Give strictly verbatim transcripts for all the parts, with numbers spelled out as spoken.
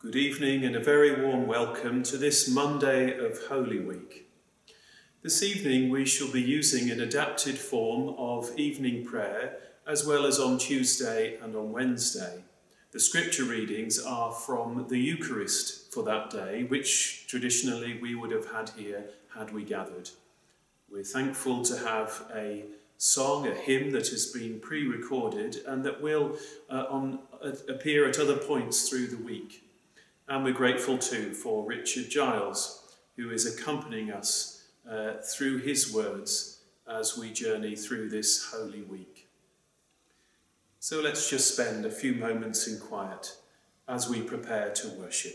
Good evening and a very warm welcome to this Monday of Holy Week. This evening we shall be using an adapted form of evening prayer as well as on Tuesday and on Wednesday. The scripture readings are from the Eucharist for that day, which traditionally we would have had here had we gathered. We're thankful to have a song, a hymn that has been pre-recorded and that will uh, on, uh, appear at other points through the week. And we're grateful too for Richard Giles, who is accompanying us uh, through his words as we journey through this Holy Week. So let's just spend a few moments in quiet as we prepare to worship.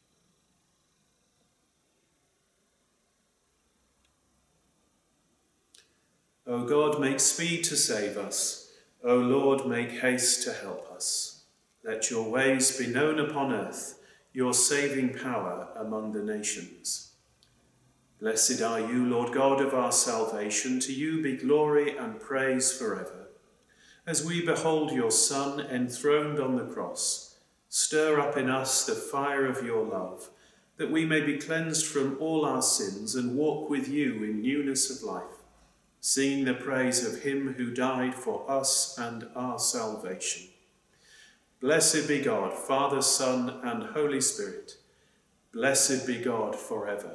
O God, make speed to save us. O Lord, make haste to help us. Let your ways be known upon earth, your saving power among the nations. Blessed are you, Lord God of our salvation. To you be glory and praise forever. As we behold your Son enthroned on the cross, stir up in us the fire of your love, that we may be cleansed from all our sins and walk with you in newness of life, singing the praise of him who died for us and our salvation. Blessed be God, Father, Son, and Holy Spirit. Blessed be God forever.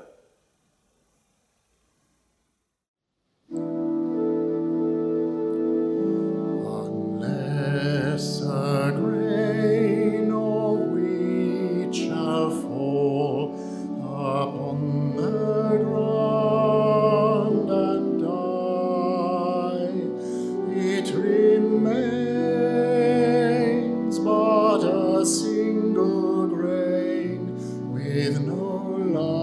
Unless a grain of wheat shall fall upon the ground and die, it remains but a single grain with no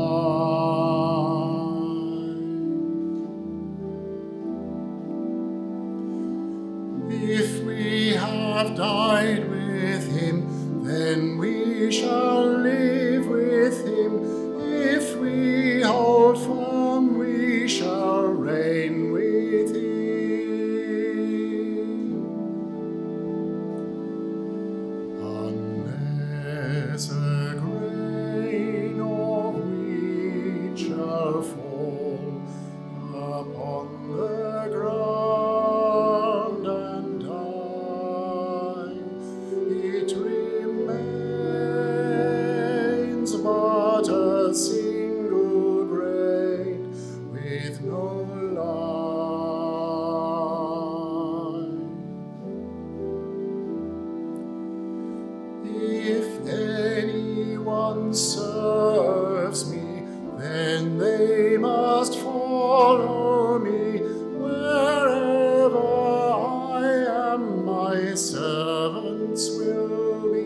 life. If we have died with him, then we shall live with him. If we hold firm, we shall reign with him. Unless a grain of wheat shall fall upon the ground and die, it remains but a single grain with no life. If anyone serves me, then they must follow me. Wherever I am, my servants will be.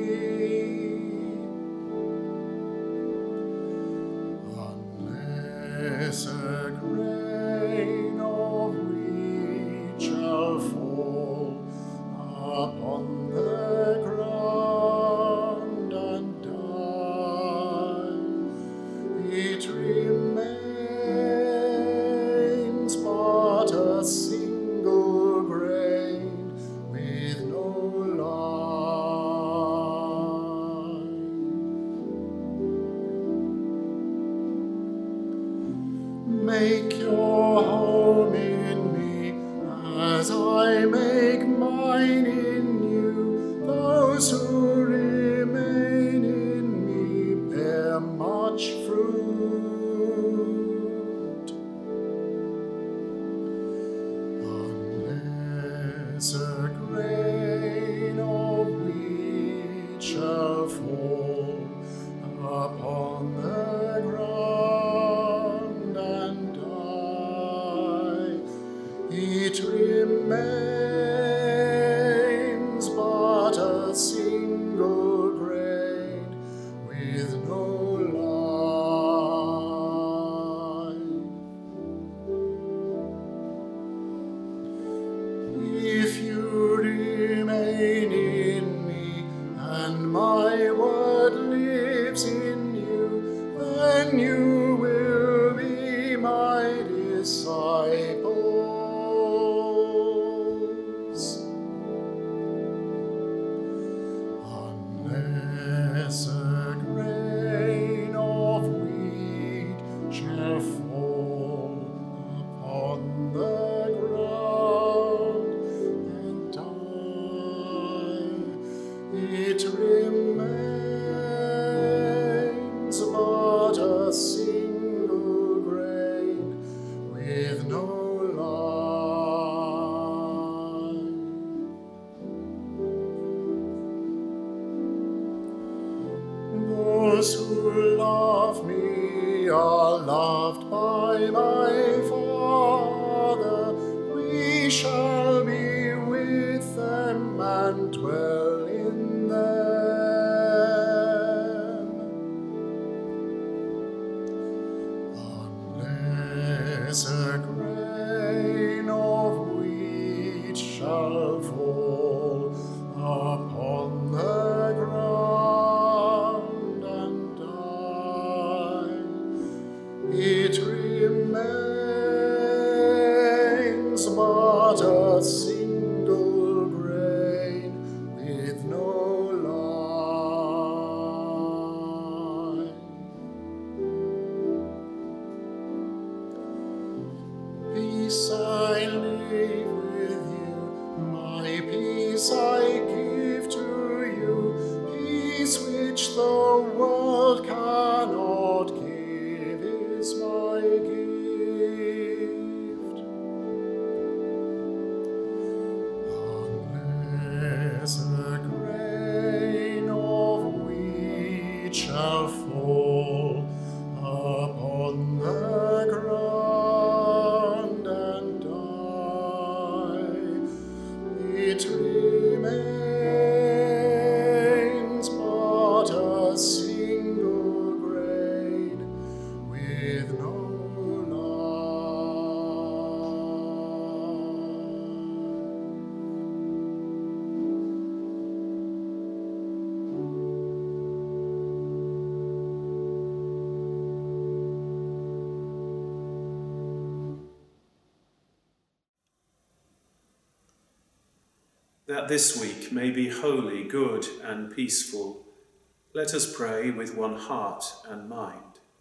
Unless a grain of wheat shall fall upon the ground and die, it remains but a single grain with no life. Make your home in me as I make mine in you. Those who remain in me bear much fruit. Unless a grain of wheat shall fall upon the ground and die, It remains but a single grain with no life. Those who love me are loved by my Father. We shall be with them and dwell in them. Unless a grain of wheat shall fall upon the ground and die, it remains but a single grain with no life. Peace I leave with you, my peace I give to you, peace which the world cannot give is my gift. Unless a grain of wheat shall fall upon the ground and die, it remains but a single grain with no That this week may be holy, good, and peaceful, let us pray with one heart and mind.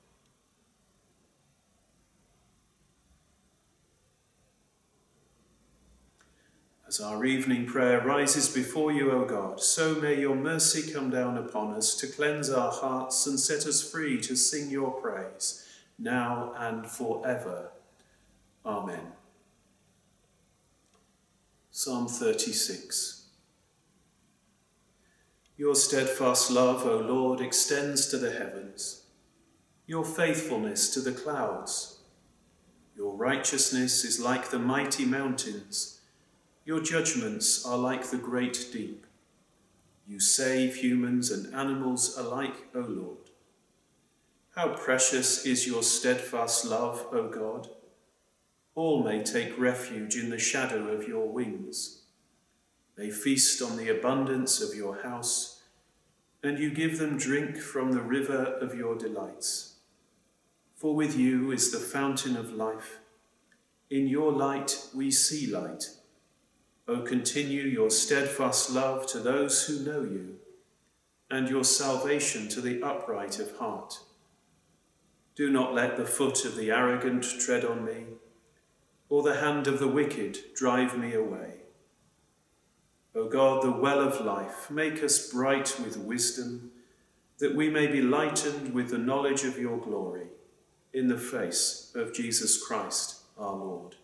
As our evening prayer rises before you, O God, so may your mercy come down upon us to cleanse our hearts and set us free to sing your praise, now and forever. Amen. Psalm thirty-six. Your steadfast love, O Lord, extends to the heavens, your faithfulness to the clouds. Your righteousness is like the mighty mountains, your judgments are like the great deep. You save humans and animals alike, O Lord. How precious is your steadfast love, O God! All may take refuge in the shadow of your wings. They feast on the abundance of your house, and you give them drink from the river of your delights. For with you is the fountain of life. In your light we see light. O continue your steadfast love to those who know you, and your salvation to the upright of heart. Do not let the foot of the arrogant tread on me, or the hand of the wicked drive me away. O God, the well of life, make us bright with wisdom, that we may be lightened with the knowledge of your glory, in the face of Jesus Christ our Lord.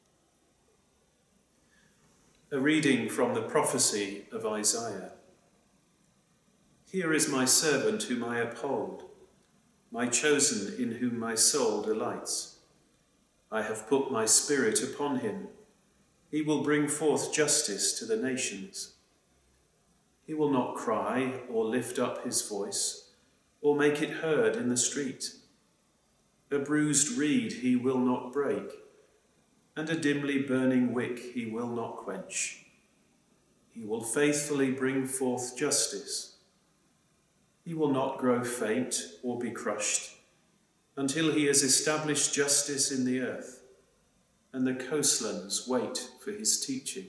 A reading from the prophecy of Isaiah. Here is my servant whom I uphold, my chosen in whom my soul delights. I have put my spirit upon him. He will bring forth justice to the nations. He will not cry or lift up his voice, or make it heard in the street. A bruised reed he will not break, and a dimly burning wick he will not quench. He will faithfully bring forth justice. He will not grow faint or be crushed, until he has established justice in the earth, and the coastlands wait for his teaching.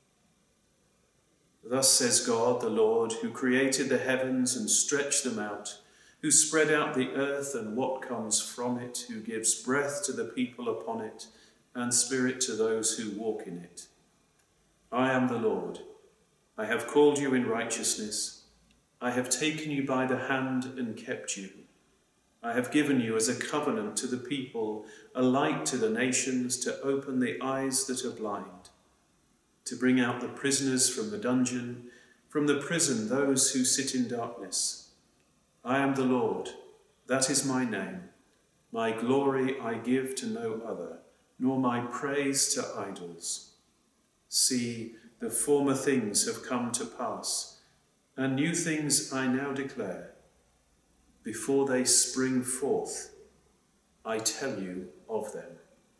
Thus says God, the Lord, who created the heavens and stretched them out, who spread out the earth and what comes from it, who gives breath to the people upon it, and spirit to those who walk in it. I am the Lord. I have called you in righteousness. I have taken you by the hand and kept you. I have given you as a covenant to the people, a light to the nations, to open the eyes that are blind, to bring out the prisoners from the dungeon, from the prison those who sit in darkness. I am the Lord, that is my name. My glory I give to no other, nor my praise to idols. See, the former things have come to pass, and new things I now declare. Before they spring forth, I tell you of them.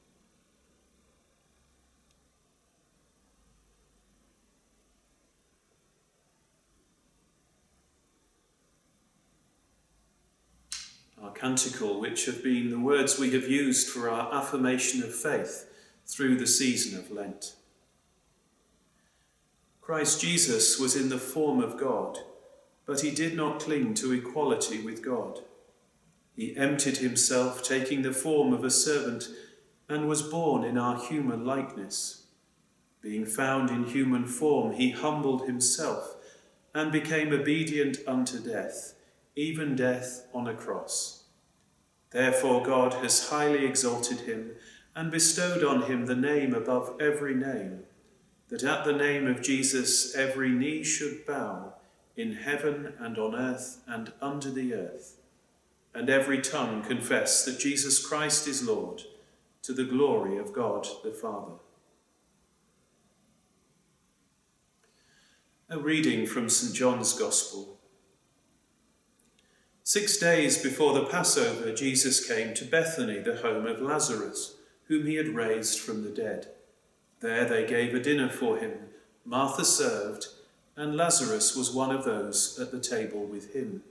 Our canticle, which have been the words we have used for our affirmation of faith through the season of Lent. Christ Jesus was in the form of God, but he did not cling to equality with God. He emptied himself, taking the form of a servant, and was born in our human likeness. Being found in human form, he humbled himself and became obedient unto death, even death on a cross. Therefore God has highly exalted him and bestowed on him the name above every name, that at the name of Jesus every knee should bow, in heaven and on earth and under the earth, and every tongue confess that Jesus Christ is Lord, to the glory of God the Father. A reading from Saint John's Gospel. Six days before the Passover, Jesus came to Bethany, the home of Lazarus, whom he had raised from the dead. There they gave a dinner for him. Martha served, and Lazarus was one of those at the table with him.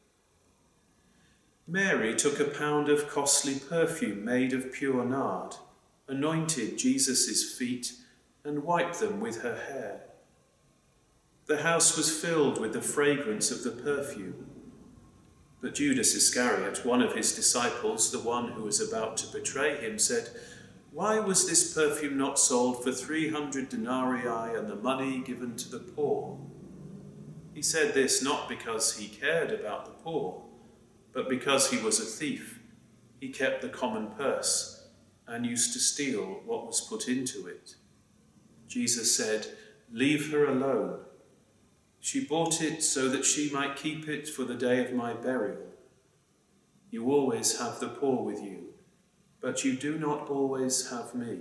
Mary took a pound of costly perfume made of pure nard, anointed Jesus' feet, and wiped them with her hair. The house was filled with the fragrance of the perfume. But Judas Iscariot, one of his disciples, the one who was about to betray him, said, "Why was this perfume not sold for three hundred denarii and the money given to the poor?" He said this not because he cared about the poor, but because he was a thief. He kept the common purse and used to steal what was put into it. Jesus said, "Leave her alone. She bought it so that she might keep it for the day of my burial. You always have the poor with you, but you do not always have me."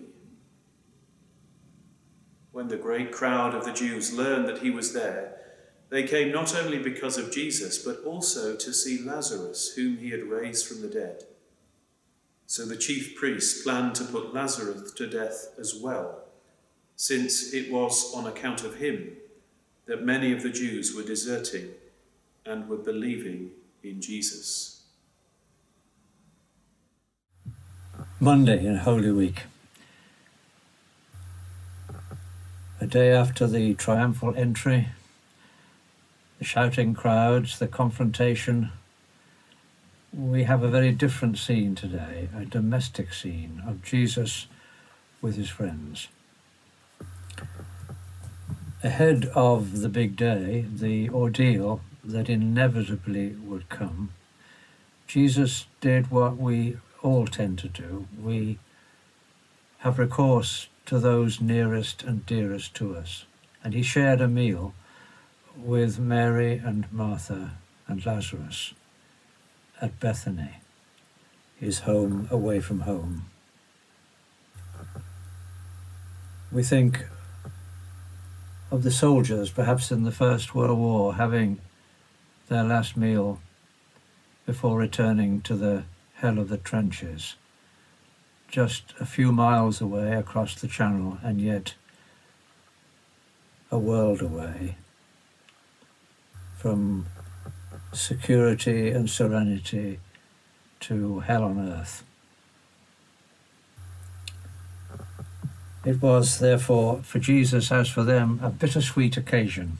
When the great crowd of the Jews learned that he was there, they came not only because of Jesus, but also to see Lazarus, whom he had raised from the dead. So the chief priests planned to put Lazarus to death as well, since it was on account of him that many of the Jews were deserting and were believing in Jesus. Monday in Holy Week. A day after the triumphal entry, the shouting crowds, the confrontation, we have a very different scene today, a domestic scene of Jesus with his friends. Ahead of the big day, the ordeal that inevitably would come, Jesus did what we all tend to do. We have recourse to those nearest and dearest to us. And he shared a meal with Mary and Martha and Lazarus at Bethany, his home away from home. We think of the soldiers, perhaps in the First World War, having their last meal before returning to the hell of the trenches, just a few miles away across the channel, and yet a world away from security and serenity to hell on earth. It was, therefore, for Jesus as for them, a bittersweet occasion.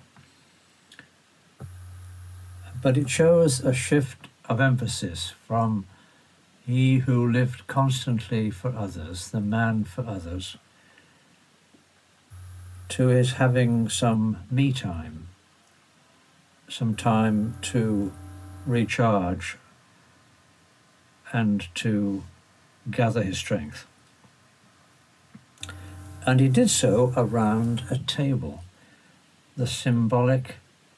But it shows a shift of emphasis from he who lived constantly for others, the man for others, to his having some me time, some time to recharge and to gather his strength. And he did so around a table, the symbolic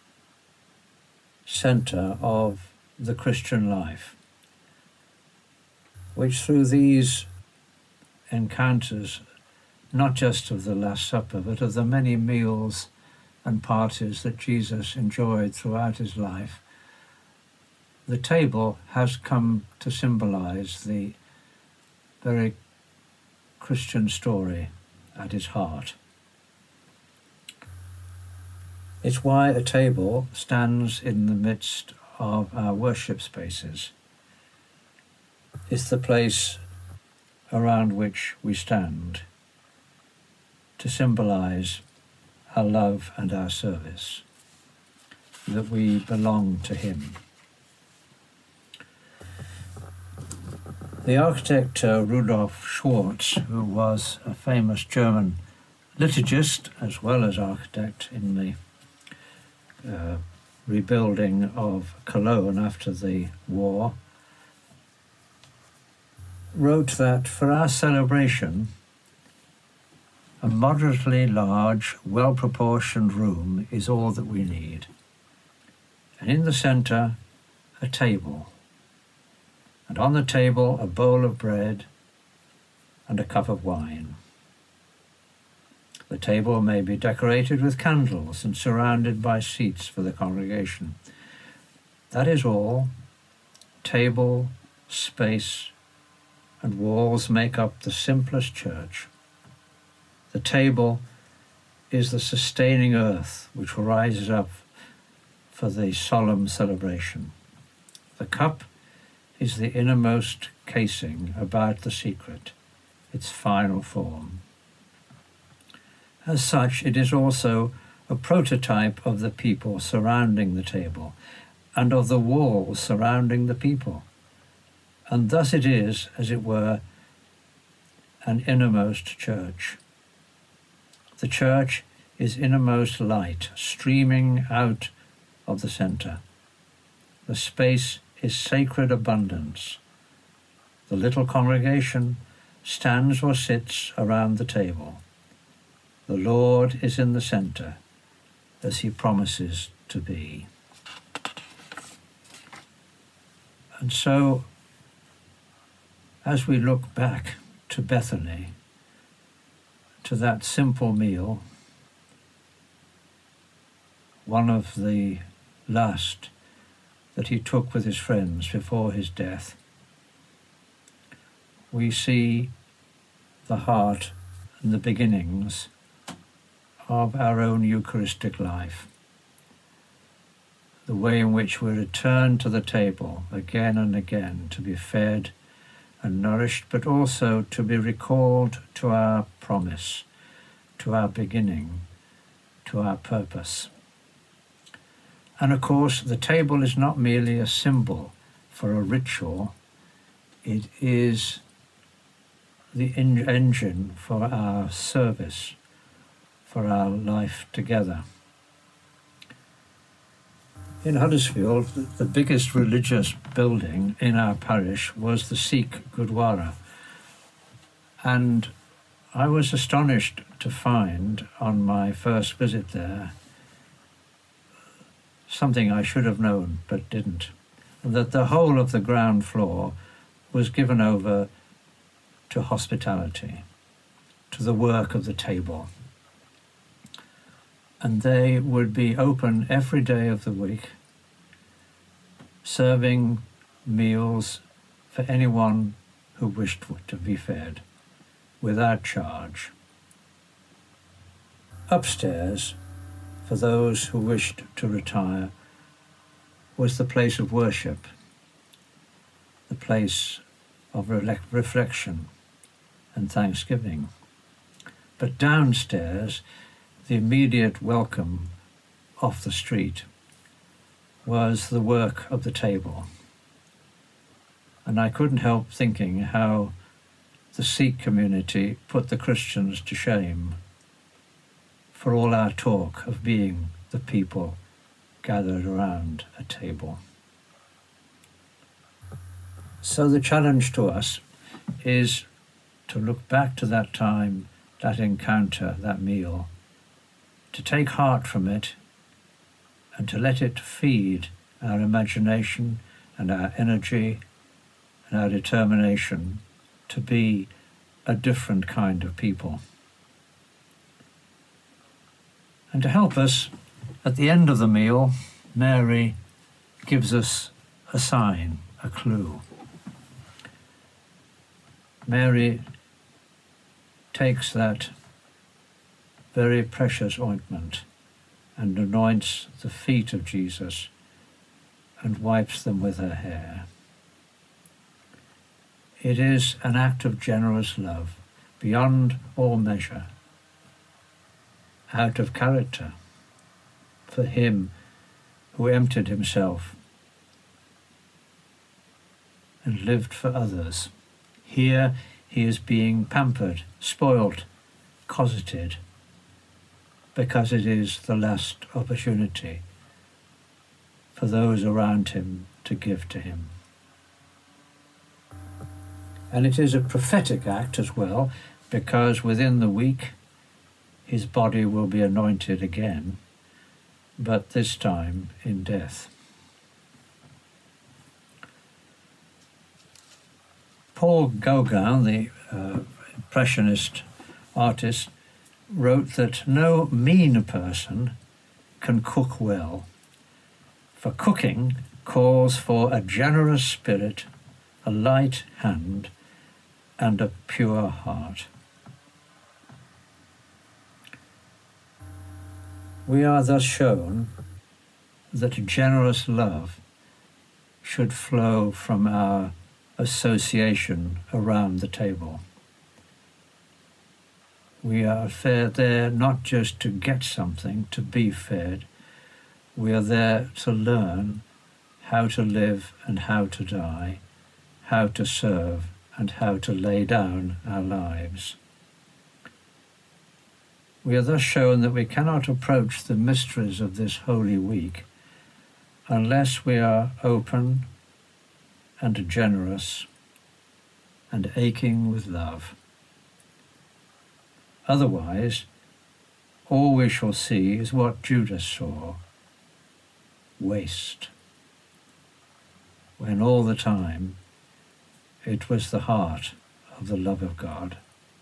centre of the Christian life, which through these encounters, not just of the Last Supper, but of the many meals and parties that Jesus enjoyed throughout his life, the table has come to symbolize the very Christian story at its heart. It's why a table stands in the midst of our worship spaces. It's the place around which we stand to symbolize our love and our service, that we belong to him. The architect uh, Rudolf Schwarz, who was a famous German liturgist as well as architect in the uh, rebuilding of Cologne after the war, wrote that for our celebration, a moderately large, well-proportioned room is all that we need. And in the centre, a table. And on the table, a bowl of bread and a cup of wine. The table may be decorated with candles and surrounded by seats for the congregation. That is all. Table, space, and walls make up the simplest church. The table is the sustaining earth which rises up for the solemn celebration. The cup is the innermost casing about the secret, its final form. As such, it is also a prototype of the people surrounding the table and of the walls surrounding the people. And thus it is, as it were, an innermost church. The church is innermost light streaming out of the centre. The space is sacred abundance. The little congregation stands or sits around the table. The Lord is in the centre, as he promises to be. And so, as we look back to Bethany, to that simple meal, one of the last that he took with his friends before his death, we see the heart and the beginnings of our own Eucharistic life, the way in which we return to the table again and again to be fed and nourished, but also to be recalled to our promise, to our beginning, to our purpose. And of course, the table is not merely a symbol for a ritual, it is the en- engine for our service, for our life together. In Huddersfield, the biggest religious building in our parish was the Sikh Gurdwara. And I was astonished to find on my first visit there something I should have known but didn't, that the whole of the ground floor was given over to hospitality, to the work of the table. And they would be open every day of the week, serving meals for anyone who wished to be fed, without charge. Upstairs, for those who wished to retire, was the place of worship, the place of re- reflection and thanksgiving. But downstairs, the immediate welcome off the street was the work of the table. And I couldn't help thinking how the Sikh community put the Christians to shame for all our talk of being the people gathered around a table. So the challenge to us is to look back to that time, that encounter, that meal, to take heart from it and to let it feed our imagination and our energy and our determination to be a different kind of people. And to help us, at the end of the meal, Mary gives us a sign, a clue. Mary takes that very precious ointment and anoints the feet of Jesus and wipes them with her hair. It is an act of generous love beyond all measure, out of character for him who emptied himself and lived for others. Here he is being pampered, spoilt, cosseted, because it is the last opportunity for those around him to give to him. And it is a prophetic act as well, because within the week his body will be anointed again, but this time in death. Paul Gauguin, the uh, Impressionist artist, wrote that no mean person can cook well, for cooking calls for a generous spirit, a light hand, and a pure heart. We are thus shown that generous love should flow from our association around the table. We are there not just to get something, to be fed. We are there to learn how to live and how to die, how to serve and how to lay down our lives. We are thus shown that we cannot approach the mysteries of this Holy Week unless we are open and generous and aching with love. Otherwise, all we shall see is what Judas saw, waste, when all the time it was the heart of the love of God.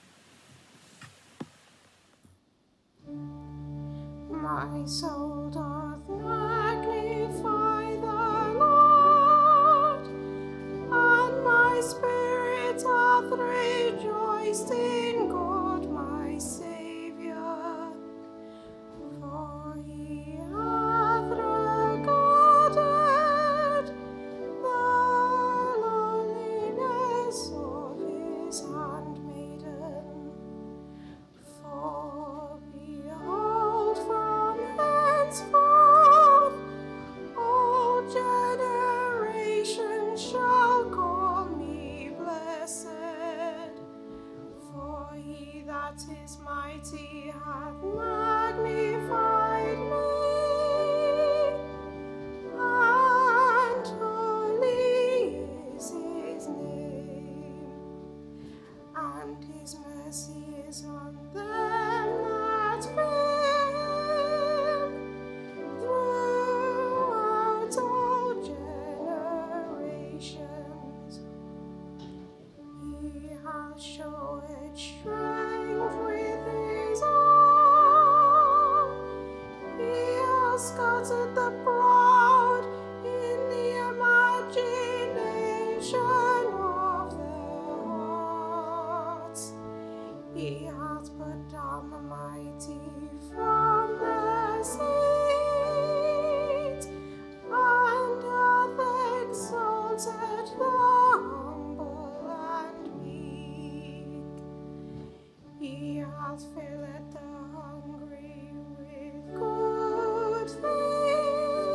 My soul doth magnify the Lord, and my spirit hath rejoiced in God my Saviour. For he hath regarded the lowliness of his handmaiden. For behold, from henceforth all generations shall call me blessed. For he that is mighty hath magnified me, and holy is his name, and his mercy is on them that fear him throughout all generations. He hath showed strength with his arm, he has scattered the proud in the imagination of their hearts. He hath put down the mighty from their seat, and hath exalted the humble and meek. He hath filled the hungry with good things,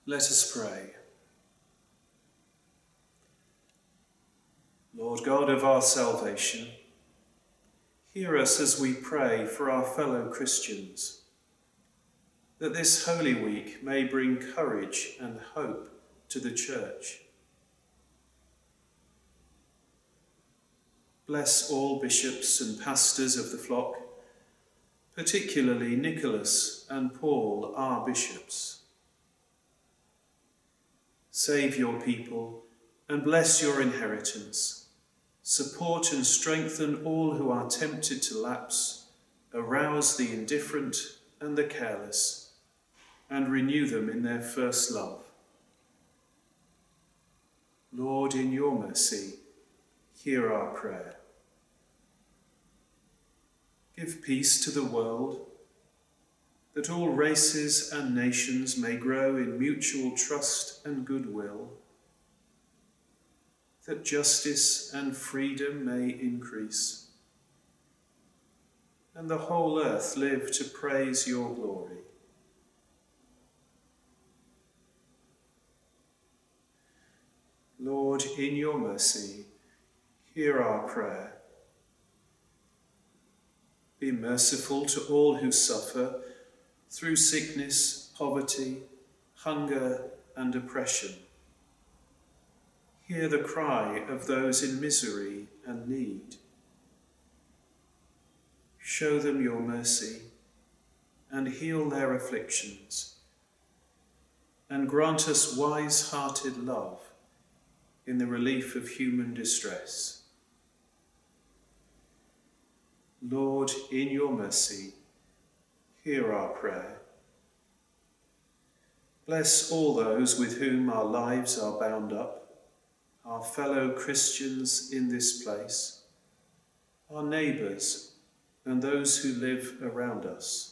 Let us pray. Lord God of our salvation, hear us as we pray for our fellow Christians, that this Holy Week may bring courage and hope to the Church. Bless all bishops and pastors of the flock, particularly Nicholas and Paul, our bishops. Save your people and bless your inheritance. Support and strengthen all who are tempted to lapse. Arouse the indifferent and the careless, and renew them in their first love. Lord, in your mercy, hear our prayer. Give peace to the world, that all races and nations may grow in mutual trust and goodwill, that justice and freedom may increase, and the whole earth live to praise your glory. Lord, in your mercy, hear our prayer. Be merciful to all who suffer through sickness, poverty, hunger, and oppression. Hear the cry of those in misery and need. Show them your mercy and heal their afflictions, and grant us wise-hearted love in the relief of human distress. Lord, in your mercy, hear our prayer. Bless all those with whom our lives are bound up, our fellow Christians in this place, our neighbours, and those who live around us.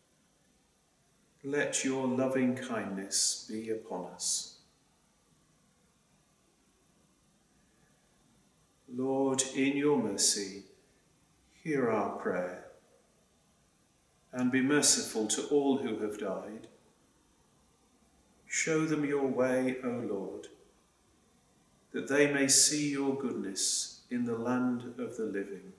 Let your loving kindness be upon us. Lord, in your mercy, hear our prayer, and be merciful to all who have died. Show them your way, O Lord, that they may see your goodness in the land of the living.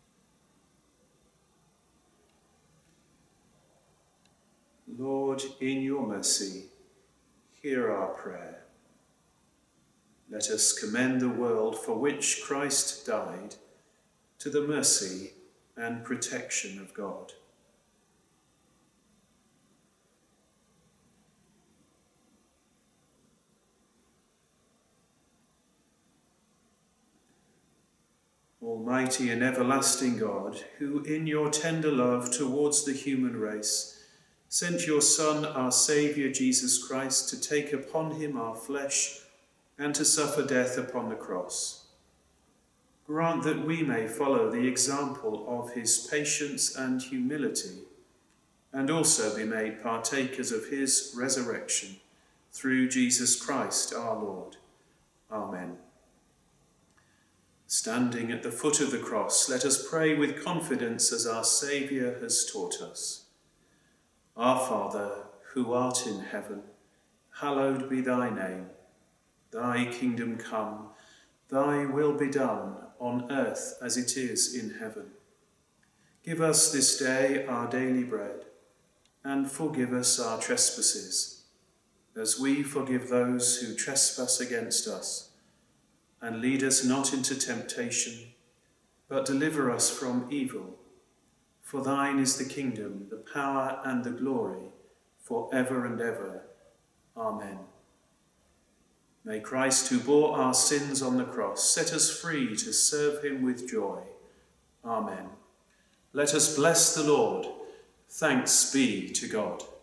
Lord, in your mercy, hear our prayer. Let us commend the world for which Christ died to the mercy and protection of God. Almighty and everlasting God, who in your tender love towards the human race sent your Son, our Saviour Jesus Christ, to take upon him our flesh and to suffer death upon the cross, grant that we may follow the example of his patience and humility, and also be made partakers of his resurrection, through Jesus Christ our Lord. Amen. Standing at the foot of the cross, let us pray with confidence as our Saviour has taught us. Our Father, who art in heaven, hallowed be thy name. Thy kingdom come, thy will be done on earth as it is in heaven. Give us this day our daily bread, and forgive us our trespasses, as we forgive those who trespass against us. And lead us not into temptation, but deliver us from evil. For thine is the kingdom, the power, and the glory, for ever and ever. Amen. May Christ, who bore our sins on the cross, set us free to serve him with joy. Amen. Let us bless the Lord. Thanks be to God.